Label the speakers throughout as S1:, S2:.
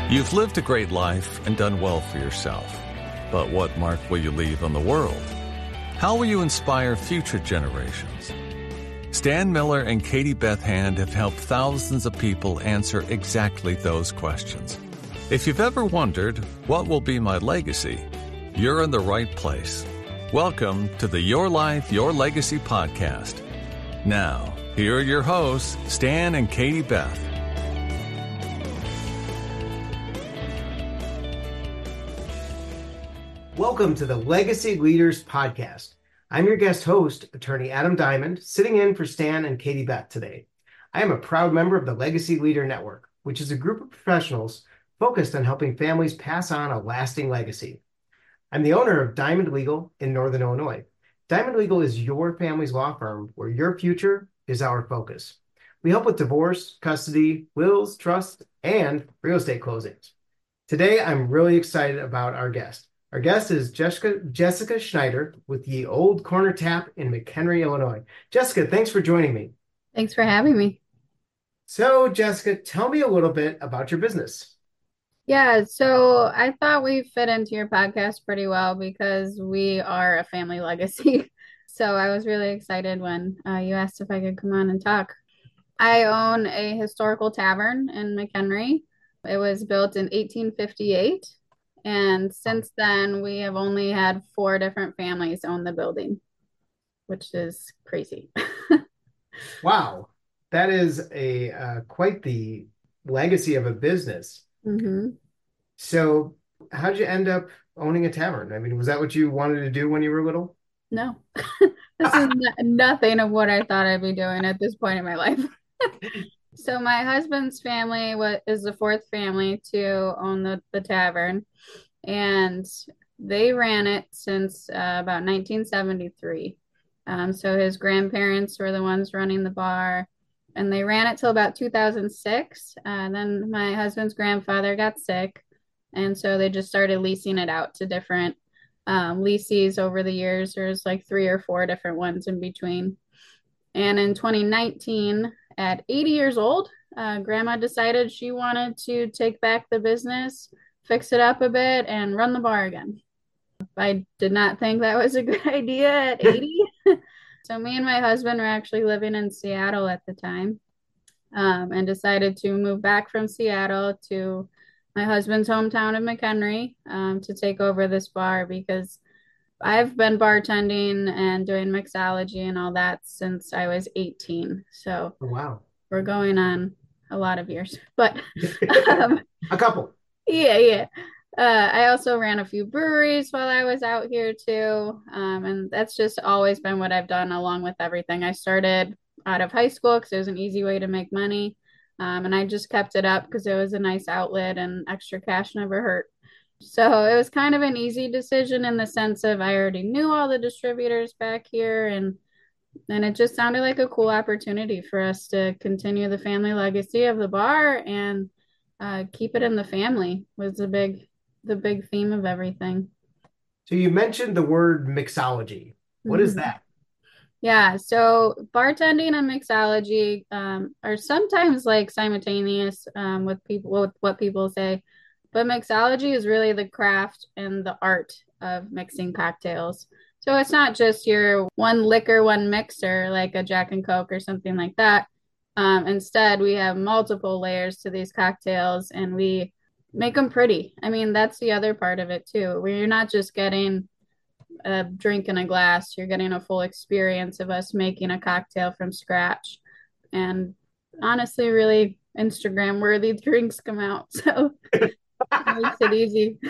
S1: You've lived a great life and done well for yourself. But what mark will you leave on the world? How will you inspire future generations? Stan Miller and Katie Beth Hand have helped thousands of people answer exactly those questions. If you've ever wondered, what will be my legacy? You're in the right place. Welcome to the Your Life, Your Legacy podcast. Now, here are your hosts, Stan and Katie Beth.
S2: Welcome to the Legacy Leaders Podcast. I'm your guest host, attorney Adam Diamond, sitting in for Stan and Katie Beth today. I am a proud member of the Legacy Leader Network, which is a group of professionals focused on helping families pass on a lasting legacy. I'm the owner of Diamond Legal in Northern Illinois. Diamond Legal is your family's law firm where your future is our focus. We help with divorce, custody, wills, trusts, and real estate closings. Today, I'm really excited about our guest. Our guest is Jessica Schneider with the Old Corner Tap in McHenry, Illinois. Jessica, thanks for joining me.
S3: Thanks for having me.
S2: So, Jessica, tell me a little bit about your business.
S3: Yeah, so I thought we fit into your podcast pretty well because we are a family legacy. So I was really excited when you asked if I could come on and talk. I own a historical tavern in McHenry. It was built in 1858. And since then, we have only had 4 different families own the building, which is crazy.
S2: Wow, that is quite the legacy of a business.
S3: Mm-hmm.
S2: So how'd you end up owning a tavern? I mean, was that what you wanted to do when you were little?
S3: No, this is nothing of what I thought I'd be doing at this point in my life. So my husband's family is the 4th family to own the tavern, and they ran it since about 1973. So his grandparents were the ones running the bar, and they ran it till about 2006. Then my husband's grandfather got sick, and so they just started leasing it out to different leases over the years. There's like 3 or 4 different ones in between. And in 2019, at 80 years old, Grandma decided she wanted to take back the business, fix it up a bit, and run the bar again. I did not think that was a good idea at 80. So me and my husband were actually living in Seattle at the time, and decided to move back from Seattle to my husband's hometown of McHenry to take over this bar because I've been bartending and doing mixology and all that since I was 18. So
S2: Oh, wow.
S3: we're going on a lot of years, but
S2: A couple.
S3: yeah. I also ran a few breweries while I was out here too. And that's just always been what I've done along with everything. I started out of high school because it was an easy way to make money. And I just kept it up because it was a nice outlet and extra cash never hurt. So it was kind of an easy decision in the sense of I already knew all the distributors back here, and it just sounded like a cool opportunity for us to continue the family legacy of the bar and keep it in the family was the big theme of everything.
S2: So you mentioned the word mixology. What is that?
S3: Yeah, so bartending and mixology are sometimes like simultaneous with what people say, but mixology is really the craft and the art of mixing cocktails. So it's not just your one liquor, one mixer, like a Jack and Coke or something like that. Instead, we have multiple layers to these cocktails and we make them pretty. I mean, that's the other part of it too, where you're not just getting a drink in a glass, you're getting a full experience of us making a cocktail from scratch. And honestly, really Instagram worthy drinks come out. So it makes it easy.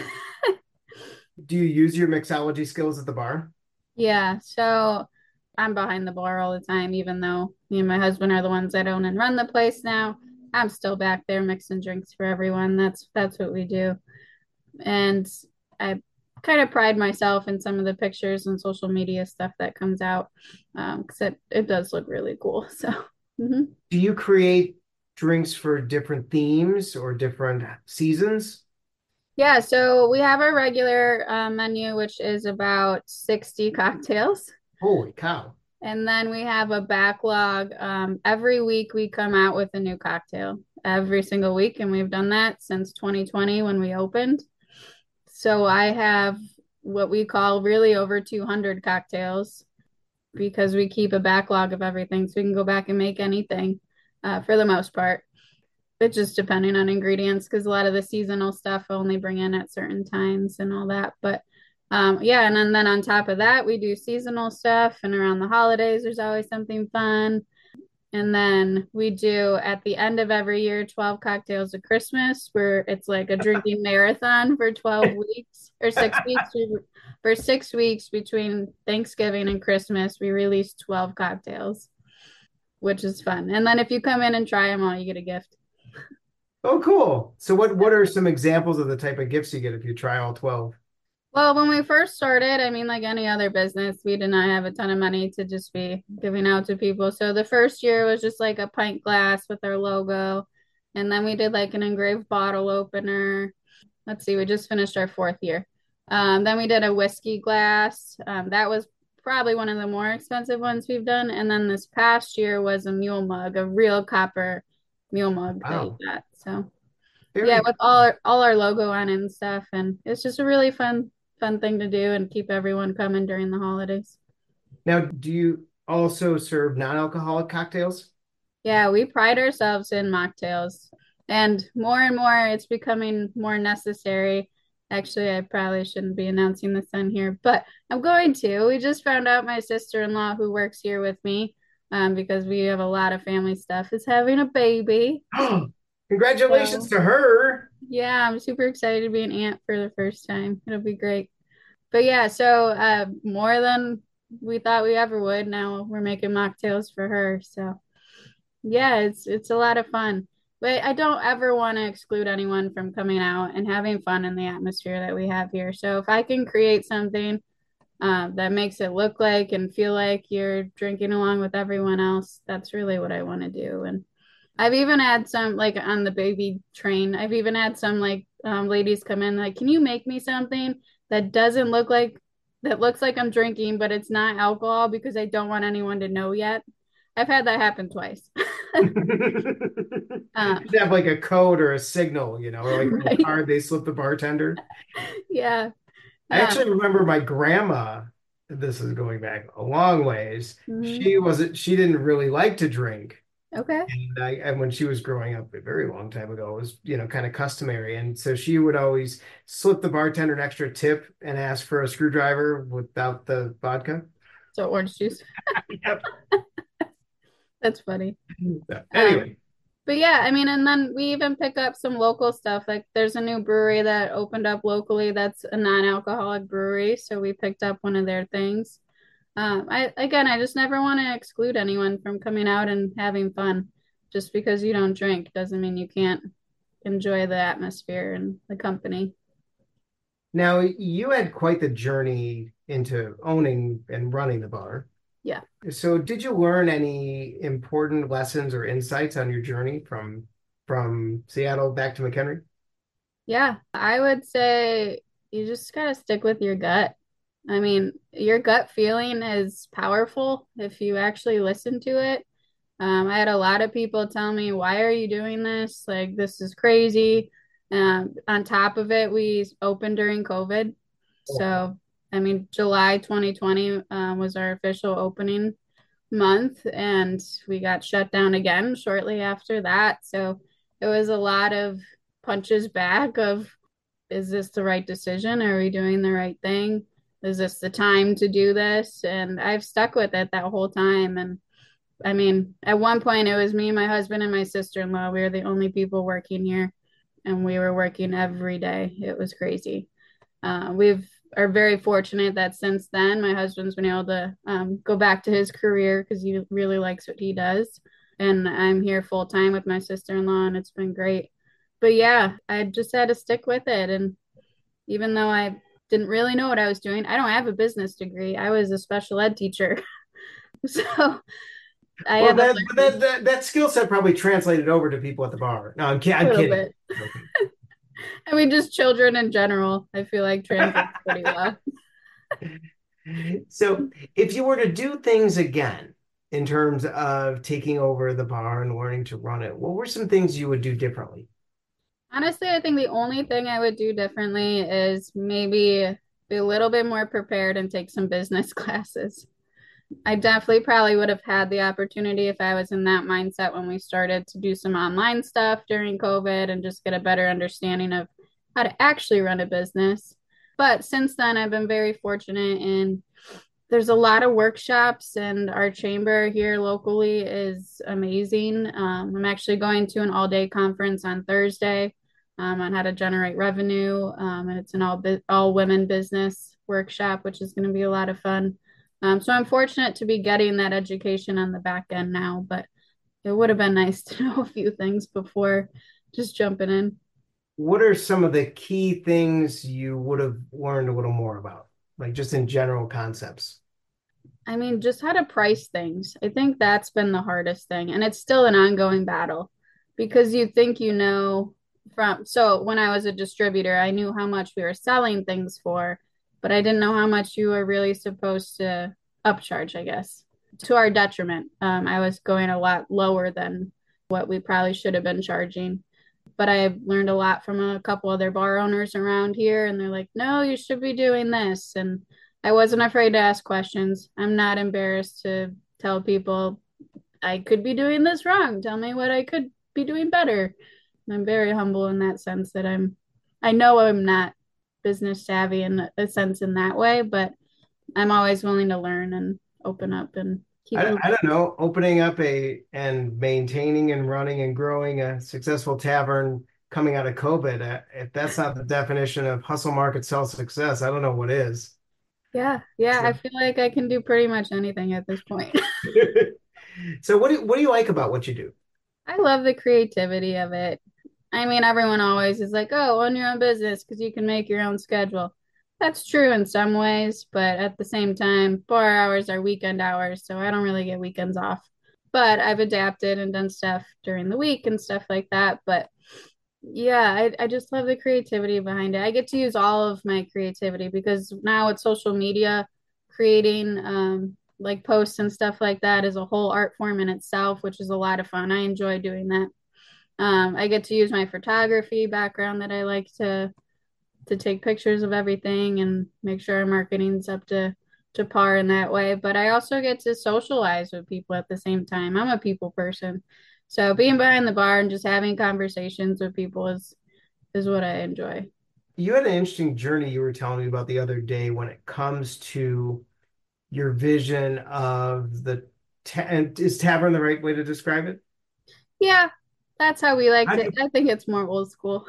S2: Do you use your mixology skills at the bar?
S3: Yeah, so I'm behind the bar all the time, even though me and my husband are the ones that own and run the place now. I'm still back there mixing drinks for everyone. That's what we do. And I kind of pride myself in some of the pictures and social media stuff that comes out because it does look really cool. So,
S2: Do you create drinks for different themes or different seasons?
S3: Yeah, so we have our regular menu, which is about 60 cocktails.
S2: Holy cow.
S3: And then we have a backlog. Every week we come out with a new cocktail. every single week, and we've done that since 2020 when we opened. So I have what we call really over 200 cocktails because we keep a backlog of everything so we can go back and make anything for the most part. But just depending on ingredients, because a lot of the seasonal stuff I only bring in at certain times and all that. But yeah, and then on top of that, we do seasonal stuff, and around the holidays, there's always something fun. And then we do at the end of every year 12 cocktails of Christmas, where it's like a drinking marathon for 12 weeks or 6 weeks. For 6 weeks between Thanksgiving and Christmas, we release 12 cocktails, which is fun. And then if you come in and try them all, you get a gift.
S2: Oh, cool. So what are some examples of the type of gifts you get if you try all 12?
S3: Well, when we first started, I mean, like any other business, we did not have a ton of money to just be giving out to people. So the first year was just like a pint glass with our logo. And then we did like an engraved bottle opener. Let's see, we just finished our fourth year. Then we did a whiskey glass. That was probably one of the more expensive ones we've done. And then this past year was a mule mug, a real copper mule mug that you
S2: Wow.
S3: got. So yeah,
S2: Very
S3: with all our logo on it and stuff. And it's just a really fun thing to do and keep everyone coming during the holidays.
S2: Now, do you also serve non-alcoholic cocktails?
S3: Yeah, we pride ourselves in mocktails, and more it's becoming more necessary. Actually, I probably shouldn't be announcing this on here, but I'm going to. We just found out my sister-in-law who works here with me, because we have a lot of family stuff, is having a baby.
S2: Congratulations
S3: So
S2: to her.
S3: yeah, I'm super excited to be an aunt for the first time. It'll be great. But yeah, so more than we thought we ever would. Now we're making mocktails for her. So yeah, it's a lot of fun. But I don't ever want to exclude anyone from coming out and having fun in the atmosphere that we have here. So if I can create something that makes it look like and feel like you're drinking along with everyone else, that's really what I want to do. And I've even had some like on the baby train. I've even had some like ladies come in like, can you make me something that doesn't look like that looks like I'm drinking, but it's not alcohol because I don't want anyone to know yet. I've had that happen twice.
S2: You
S3: um,
S2: should have like a code or a signal, or like a little
S3: right?
S2: card they slip the bartender.
S3: Yeah.
S2: I
S3: Um,
S2: actually remember my grandma, this is going back a long ways.
S3: mhm.
S2: She didn't really like to drink.
S3: Okay.
S2: And when she was growing up a very long time ago, it was, kind of customary. And so she would always slip the bartender an extra tip and ask for a screwdriver without the vodka.
S3: So orange juice.
S2: Yep.
S3: That's funny.
S2: So,
S3: Um,
S2: anyway,
S3: But yeah, I mean, and then we even pick up some local stuff. Like there's a new brewery that opened up locally that's a non-alcoholic brewery, so we picked up one of their things. I just never want to exclude anyone from coming out and having fun. Just because you don't drink doesn't mean you can't enjoy the atmosphere and the company.
S2: now you had quite the journey into owning and running the bar.
S3: Yeah.
S2: So did you learn any important lessons or insights on your journey from Seattle back to McHenry?
S3: Yeah, I would say you just gotta stick with your gut. I mean, your gut feeling is powerful if you actually listen to it. I had a lot of people tell me, "Why are you doing this? Like, this is crazy." On top of it, we opened during COVID. So, I mean, July 2020 was our official opening month, and we got shut down again shortly after that. So, it was a lot of punches back of, is this the right decision? Are we doing the right thing? Is this the time to do this? And I've stuck with it that whole time. And I mean, at one point it was me, my husband, and my sister-in-law. We were the only people working here, and we were working every day. It was crazy. We've are very fortunate that since then, my husband's been able to go back to his career because he really likes what he does, and I'm here full time with my sister-in-law, and it's been great. But yeah, I just had to stick with it, and even though I didn't really know what I was doing, I don't have a business degree. I was a special ed teacher, so I
S2: Well,
S3: had to
S2: that skill set probably translated over to people at the bar. No,
S3: a
S2: I'm
S3: little
S2: kidding.
S3: bit. I mean, just children in general, I feel like translates pretty well.
S2: So, if you were to do things again, in terms of taking over the bar and learning to run it? What were some things you would do differently?
S3: Honestly, I think the only thing I would do differently is maybe be a little bit more prepared and take some business classes. I definitely probably would have had the opportunity if I was in that mindset when we started to do some online stuff during COVID and just get a better understanding of how to actually run a business. But since then, I've been very fortunate and there's a lot of workshops, and our chamber here locally is amazing. I'm actually going to an all-day conference on Thursday on how to generate revenue, and it's an all women business workshop, which is going to be a lot of fun. So I'm fortunate to be getting that education on the back end now, but it would have been nice to know a few things before just jumping in.
S2: What are some of the key things you would have learned a little more about, like just in general concepts?
S3: I mean, just how to price things. I think that's been the hardest thing. And it's still an ongoing battle because you think you know so when I was a distributor, I knew how much we were selling things for, but I didn't know how much you were really supposed to upcharge, I guess, to our detriment. I was going a lot lower than what we probably should have been charging. But I learned a lot from a couple other bar owners around here, and they're like, no, you should be doing this. And I wasn't afraid to ask questions. I'm not embarrassed to tell people I could be doing this wrong. Tell me what I could be doing better. And I'm very humble in that sense that I know I'm not business savvy in a sense in that way, but I'm always willing to learn and open up and keep moving.
S2: I don't know, opening up and maintaining and running and growing a successful tavern coming out of COVID, if that's not the definition of hustle, market, sell, success, I don't know what is.
S3: Yeah, yeah, I
S2: So,
S3: feel like I can do pretty much anything at this point.
S2: so what do you like about what you do?
S3: I love the creativity of it. I mean, everyone always is like, oh, own your own business because you can make your own schedule. That's true in some ways, but at the same time, bar hours are weekend hours, so I don't really get weekends off. But I've adapted and done stuff during the week and stuff like that. But yeah, I just love the creativity behind it. I get to use all of my creativity because now with social media, creating like posts and stuff like that is a whole art form in itself, which is a lot of fun. I enjoy doing that. I get to use my photography background that I like to take pictures of everything and make sure our marketing's up to par in that way. But I also get to socialize with people at the same time. I'm a people person. So being behind the bar and just having conversations with people is what I enjoy.
S2: You had an interesting journey you were telling me about the other day when it comes to your vision of and is tavern the right way to describe it?
S3: Yeah, that's how we like
S2: How do
S3: to. I think it's more old school.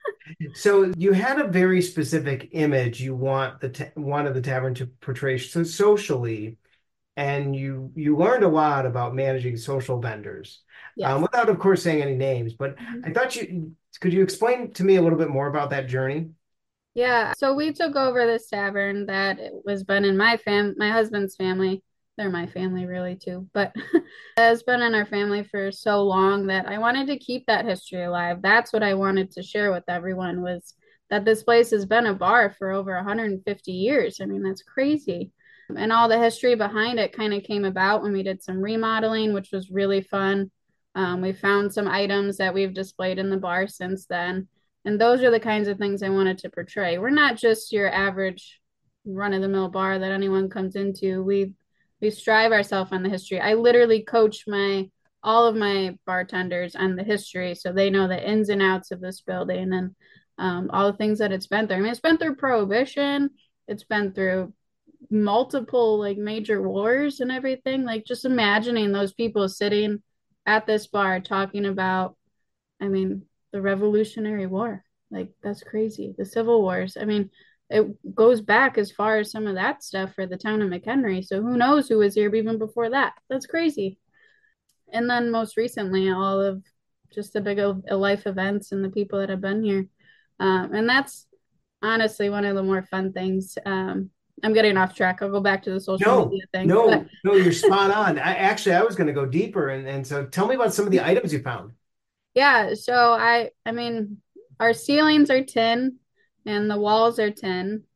S2: So you had a very specific image you wanted the tavern to portray socially, and you learned a lot about managing social vendors,
S3: Yes.
S2: without, of course, saying any names. But
S3: Mhm.
S2: I thought you could you explain to me a little bit more about that journey?
S3: Yeah, so we took over this tavern that it was been in my husband's family. They're my family really too, but it has been in our family for so long that I wanted to keep that history alive. That's what I wanted to share with everyone was that this place has been a bar for over 150 years. I mean, that's crazy. And all the history behind it kind of came about when we did some remodeling, which was really fun. We found some items that we've displayed in the bar since then. And those are the kinds of things I wanted to portray. We're not just your average run of the mill bar that anyone comes into. We strive ourselves on the history. I literally coach my all of my bartenders on the history so they know the ins and outs of this building and all the things that it's been through. I mean, it's been through prohibition, it's been through multiple like major wars and everything. Like just imagining those people sitting at this bar talking about, I mean, the Revolutionary War. Like that's crazy. The Civil Wars. I mean, it goes back as far as some of that stuff for the town of McHenry. So who knows who was here even before that? That's crazy. And then most recently, all of just the big life events and the people that have been here. And that's honestly one of the more fun things. I'm getting off track. I'll go back to the social
S2: No,
S3: media thing. But
S2: no, no, you're spot on. I was going to go deeper, and so tell me about some of the items you found.
S3: yeah, so I mean, our ceilings are tin and the walls are tin.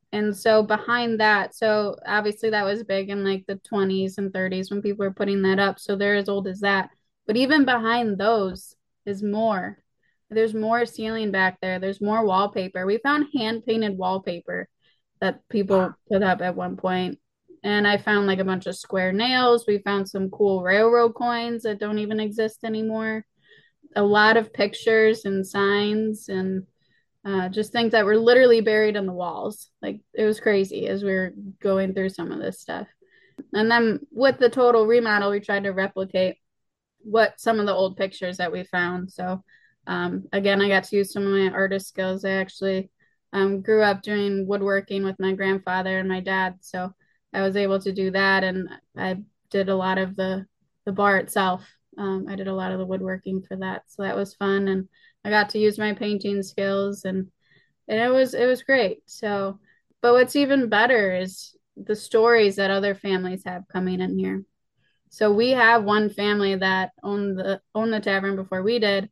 S3: And so behind that, so obviously that was big in like the 20s and 30s when people were putting that up. So they're as old as that. But even behind those is more. There's more ceiling back there. There's more wallpaper. We found hand painted wallpaper that people put up at one point. And I found like a bunch of square nails. We found some cool railroad coins that don't even exist anymore. A lot of pictures and signs and just things that were literally buried in the walls. Like it was crazy as we were going through some of this stuff. And then with the total remodel, we tried to replicate what some of the old pictures that we found. So again, I got to use some of my artist skills. I actually grew up doing woodworking with my grandfather and my dad. So I was able to do that. And I did a lot of the bar itself. I did a lot of the woodworking for that. So that was fun. And I got to use my painting skills and it was great. So, but what's even better is the stories that other families have coming in here. So we have one family that owned the tavern before we did,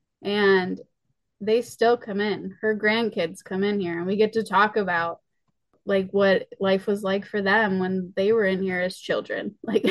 S3: and they still come in. Her grandkids come in here, and we get to talk about like what life was like for them when they were in here as children. Like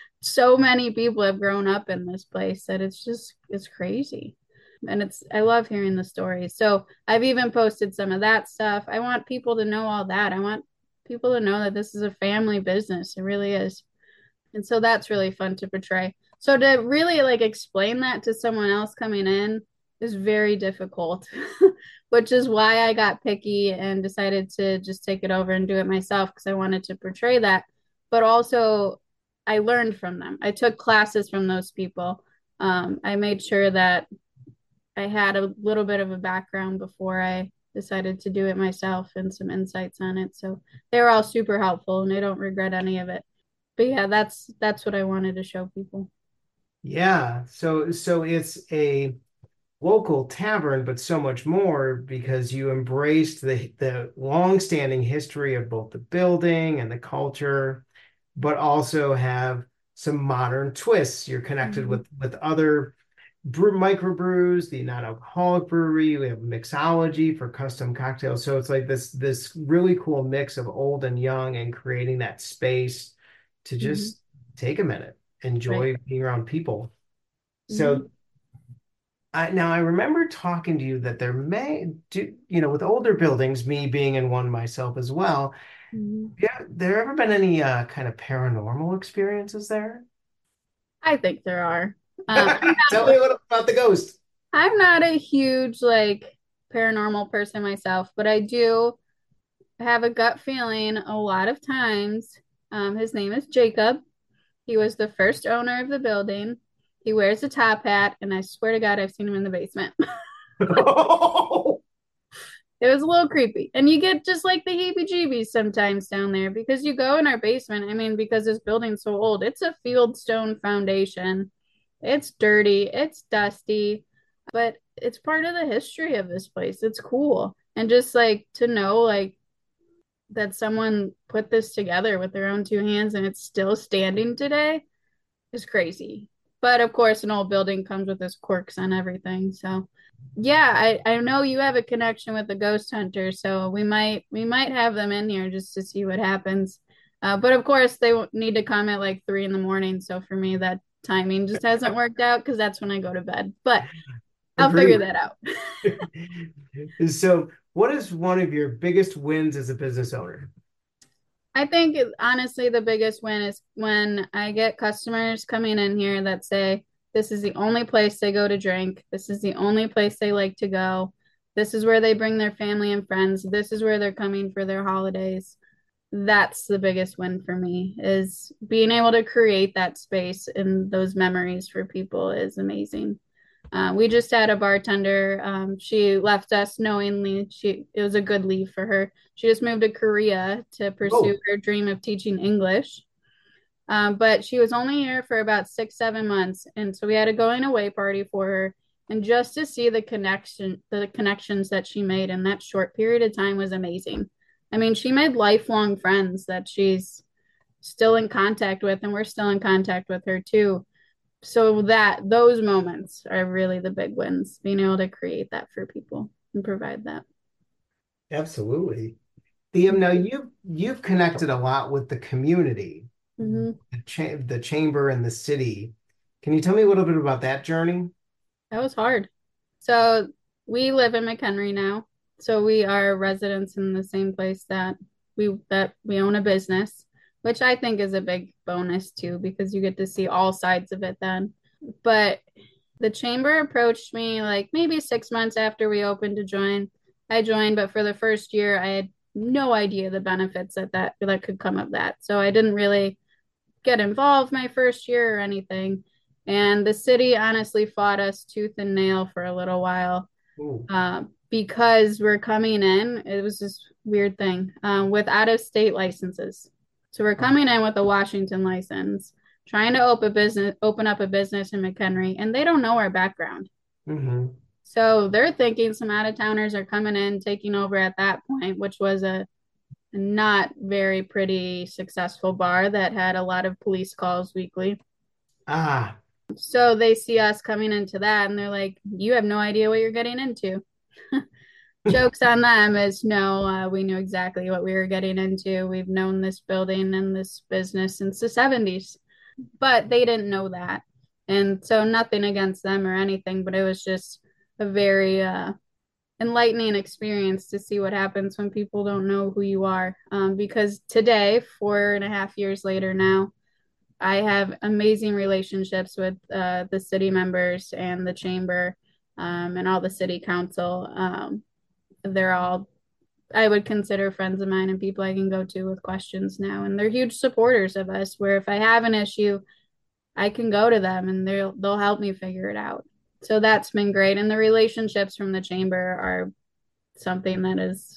S3: so many people have grown up in this place that it's crazy. And I love hearing the stories. So I've even posted some of that stuff. I want people to know all that. I want people to know that this is a family business. It really is. And so that's really fun to portray. So to really like explain that to someone else coming in is very difficult, which is why I got picky and decided to just take it over and do it myself because I wanted to portray that. But also, I learned from them. I took classes from those people. I made sure that I had a little bit of a background before I decided to do it myself and some insights on it. So they were all super helpful and I don't regret any of it. But yeah, that's what I wanted to show people.
S2: Yeah. So it's a local tavern, but so much more because you embraced the long-standing history of both the building and the culture, but also have some modern twists. You're connected
S3: Mhm.
S2: with other microbrews, the non-alcoholic brewery. We have mixology for custom cocktails. So it's like this really cool mix of old and young and creating that space to
S3: Mhm.
S2: just take a minute,
S3: Right.
S2: enjoy being around people.
S3: Mhm.
S2: So now I remember talking to you that there may do, with older buildings, me being in one myself as well.
S3: Mhm.
S2: Yeah, there ever been any kind of paranormal experiences there?
S3: I think there are.
S2: Tell me a little about the ghost.
S3: I'm not a huge like paranormal person myself, but I do have a gut feeling a lot of times. His name is Jacob. He was the first owner of the building. He wears a top hat, and I swear to God, I've seen him in the basement. It was a little creepy. And you get just like the heebie-jeebies sometimes down there because you go in our basement. I mean, because this building's so old, it's a fieldstone foundation. It's dirty, it's dusty, but it's part of the history of this place. It's cool. And just like to know like that someone put this together with their own two hands and it's still standing today is crazy. But of course, an old building comes with its quirks and everything. So yeah, I know you have a connection with the ghost hunter, so we might have them in here just to see what happens. But of course, they need to come at like 3 in the morning. So for me, that timing just hasn't worked out because that's when I go to bed. But I'll figure
S2: Agreed.
S3: that out.
S2: So, what is one of your biggest wins as a business owner?
S3: I think honestly, the biggest win is when I get customers coming in here that say, this is the only place they go to drink. This is the only place they like to go. This is where they bring their family and friends. This is where they're coming for their holidays. That's the biggest win for me is being able to create that space and those memories for people is amazing. We just had a bartender. She left us knowingly. It was a good leave for her. She just moved to Korea to pursue
S2: Oh,
S3: her dream of teaching English. But she was only here for about 6, 7 months, and so we had a going away party for her. And just to see the connections that she made in that short period of time was amazing. I mean, she made lifelong friends that she's still in contact with, and we're still in contact with her too. So that those moments are really the big wins, being able to create that for people and provide that.
S2: absolutely. Now you've connected a lot with the community,
S3: Hmm.
S2: the chamber and the city. Can you tell me a little bit about that journey?
S3: That was hard. So we live in McHenry now. So we are residents in the same place that we own a business, which I think is a big bonus too, because you get to see all sides of it then. But the chamber approached me like maybe 6 months after we opened to join. I joined, but for the first year, I had no idea the benefits that could come of that. So I didn't really get involved my first year or anything. And the city honestly fought us tooth and nail for a little while
S2: Ooh.
S3: because we're coming in. It was this weird thing with out of state licenses. So we're coming in with a Washington license, trying to open up a business in McHenry, and they don't know our background.
S2: Mm-hmm.
S3: So they're thinking some out of towners are coming in, taking over at that point, which was a not very pretty successful bar that had a lot of police calls weekly.
S2: Ah,
S3: So they see us coming into that and they're like, you have no idea what you're getting into. Jokes on them is no, we knew exactly what we were getting into. We've known this building and this business since the 70s, but they didn't know that. And so nothing against them or anything, but it was just a very enlightening experience to see what happens when people don't know who you are. Because today, 4.5 years later now, I have amazing relationships with the city members and the chamber and all the city council. They're all, I would consider friends of mine and people I can go to with questions now. And they're huge supporters of us, where if I have an issue, I can go to them and they'll help me figure it out. So that's been great. And the relationships from the chamber are something that is,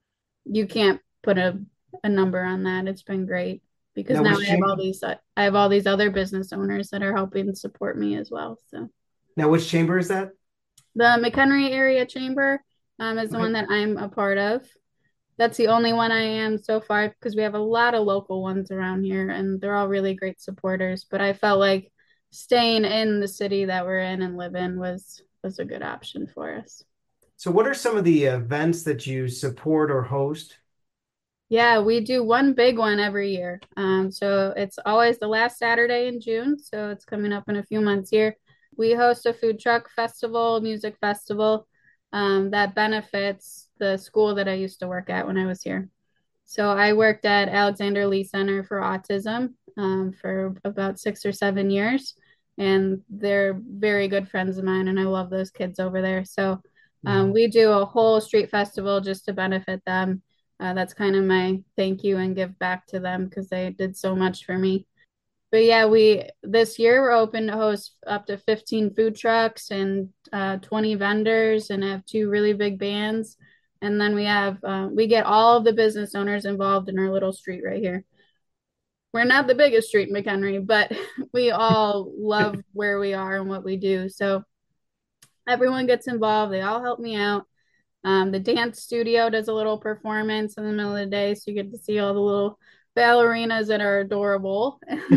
S3: you can't put a number on that. It's been great because
S2: now
S3: now
S2: which chamber?
S3: I have all these other business owners that are helping support me as well. So
S2: Now which chamber is that?
S3: the McHenry Area Chamber is the
S2: Okay.
S3: one that I'm a part of. That's the only one I am so far because we have a lot of local ones around here and they're all really great supporters. But I felt like staying in the city that we're in and live in was a good option for us.
S2: So what are some of the events that you support or host?
S3: Yeah, we do one big one every year. So it's always the last Saturday in June. So it's coming up in a few months here. We host a food truck festival, music festival, that benefits the school that I used to work at when I was here. So I worked at Alexander Lee Center for Autism for about 6 or 7 years, and they're very good friends of mine, and I love those kids over there. So
S2: Mhm.
S3: we do a whole street festival just to benefit them. That's kind of my thank you and give back to them because they did so much for me. But yeah, we this year we're open to host up to 15 food trucks and 20 vendors and have two really big bands. And then we get all of the business owners involved in our little street right here. We're not the biggest street in McHenry, but we all love where we are and what we do. So everyone gets involved. They all help me out. The dance studio does a little performance in the middle of the day, so you get to see all the little ballerinas that are adorable.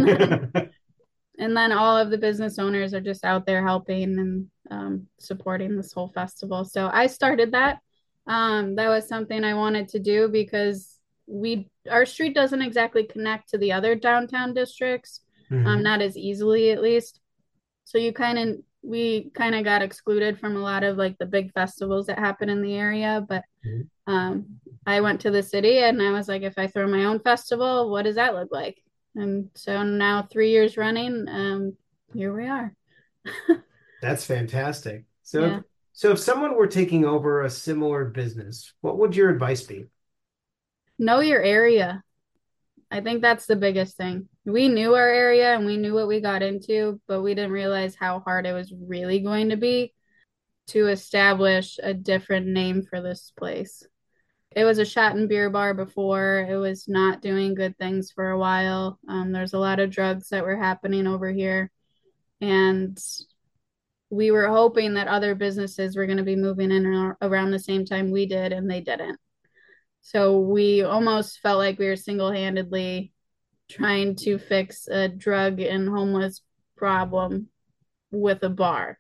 S3: And then all of the business owners are just out there helping and supporting this whole festival. So I started that. That was something I wanted to do because our street doesn't exactly connect to the other downtown districts,
S2: Mhm.
S3: not as easily at least. So we kind of got excluded from a lot of like the big festivals that happen in the area. But
S2: Mhm.
S3: I went to the city and I was like, if I throw my own festival, what does that look like? And so now 3 years running, here we are.
S2: That's fantastic.
S3: Yeah.
S2: So if someone were taking over a similar business, what would your advice be?
S3: Know your area. I think that's the biggest thing. We knew our area and we knew what we got into, but we didn't realize how hard it was really going to be to establish a different name for this place. It was a shot and beer bar before. It was not doing good things for a while. There's a lot of drugs that were happening over here. And we were hoping that other businesses were going to be moving in around the same time we did, and they didn't. So we almost felt like we were single handedly trying to fix a drug and homeless problem with a bar.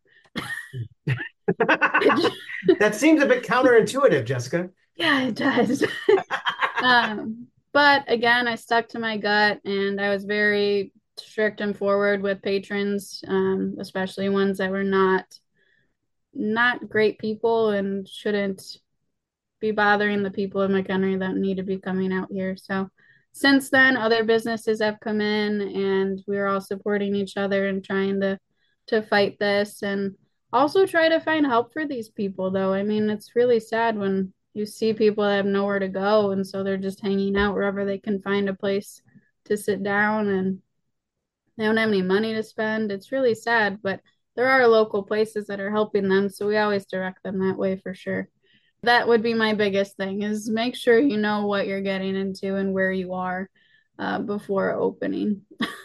S2: That seems a bit counterintuitive, Jessica.
S3: Yeah, it does. But again, I stuck to my gut and I was very strict and forward with patrons, especially ones that were not great people and shouldn't be bothering the people of McHenry that need to be coming out here. So since then, other businesses have come in and we're all supporting each other and trying to fight this and also try to find help for these people though. I mean, it's really sad when you see people that have nowhere to go and so they're just hanging out wherever they can find a place to sit down and they don't have any money to spend. It's really sad, but there are local places that are helping them, so we always direct them that way for sure. That would be my biggest thing is make sure you know what you're getting into and where you are before opening.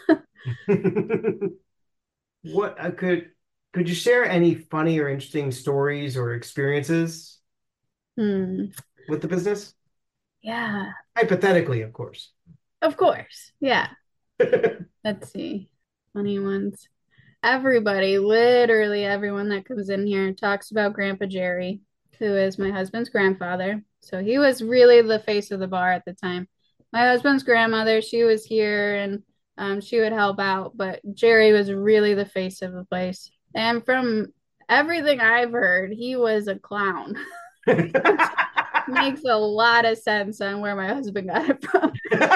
S2: What could you share any funny or interesting stories or experiences with the business?
S3: Yeah,
S2: Hypothetically, of course.
S3: of course. Yeah. Let's see. Funny ones. Everybody, literally everyone that comes in here talks about Grandpa Jerry, who is my husband's grandfather. So he was really the face of the bar at the time. My husband's grandmother, she was here and she would help out, but Jerry was really the face of the place. And from everything I've heard, he was a clown. Makes a lot of sense on where my husband got it from.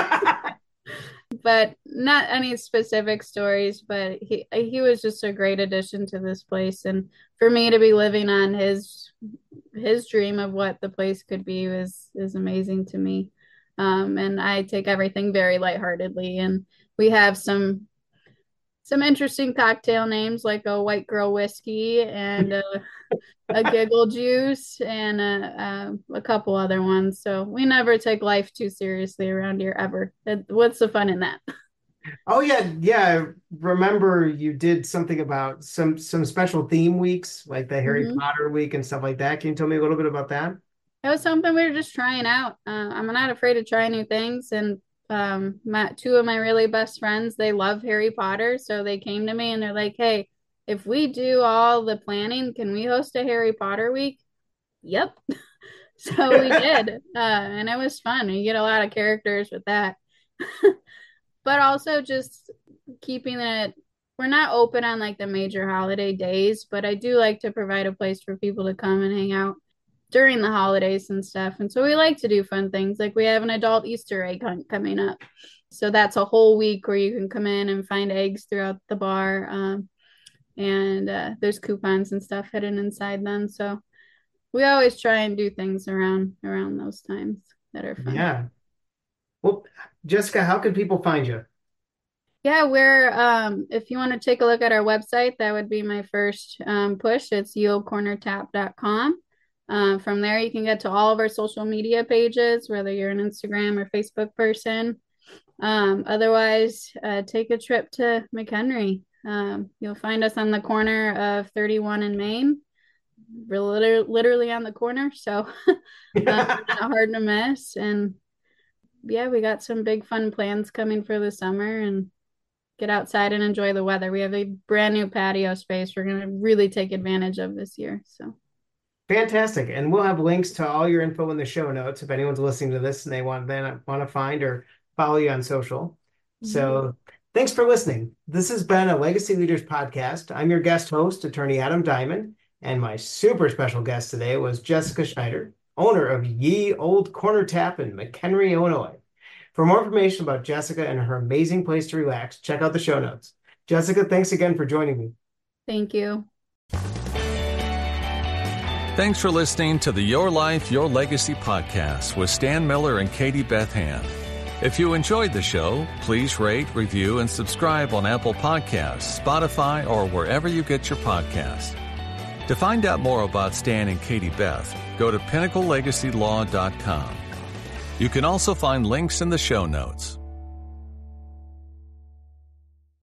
S3: But not any specific stories, but he was just a great addition to this place. And for me to be living on his dream of what the place could be is amazing to me. And I take everything very lightheartedly. And we have some interesting cocktail names like a white girl whiskey and a giggle juice and a couple other ones. So we never take life too seriously around here ever. What's the fun in that?
S2: Oh yeah, yeah. I remember you did something about some special theme weeks, like the Harry Potter week and stuff like that. Can you tell me a little bit about that?
S3: It was something we were just trying out. I'm not afraid to try new things, and two of my really best friends, they love Harry Potter, so they came to me and they're like, "Hey, if we do all the planning, can we host a Harry Potter week?" Yep. So we did, and it was fun. You get a lot of characters with that, but also just keeping it. We're not open on like the major holiday days, but I do like to provide a place for people to come and hang out during the holidays and stuff. And so we like to do fun things. Like we have an adult Easter egg hunt coming up. So that's a whole week where you can come in and find eggs throughout the bar. And there's coupons and stuff hidden inside them. So we always try and do things around those times that are fun.
S2: Yeah. Well, Jessica, how can people find you?
S3: Yeah, we're if you want to take a look at our website, that would be my first push. It's yeocornertap.com. From there, you can get to all of our social media pages, whether you're an Instagram or Facebook person. Otherwise, take a trip to McHenry. You'll find us on the corner of 31 and Main. We're literally on the corner, so not hard to miss. And yeah, we got some big fun plans coming for the summer and get outside and enjoy the weather. We have a brand new patio space we're going to really take advantage of this year. So.
S2: Fantastic. And we'll have links to all your info in the show notes if anyone's listening to this and they want to find or follow you on social. So thanks for listening. This has been a Legacy Leaders podcast. I'm your guest host, attorney Adam Diamond, and my super special guest today was Jessica Schneider, owner of Ye Old Corner Tap in McHenry, Illinois. For more information about Jessica and her amazing place to relax, check out the show notes. Jessica, thanks again for joining me.
S3: Thank you.
S1: Thanks for listening to the Your Life, Your Legacy podcast with Stan Miller and Katie Beth Hand. If you enjoyed the show, please rate, review, and subscribe on Apple Podcasts, Spotify, or wherever you get your podcasts. To find out more about Stan and Katie Beth, go to pinnaclelegacylaw.com. You can also find links in the show notes.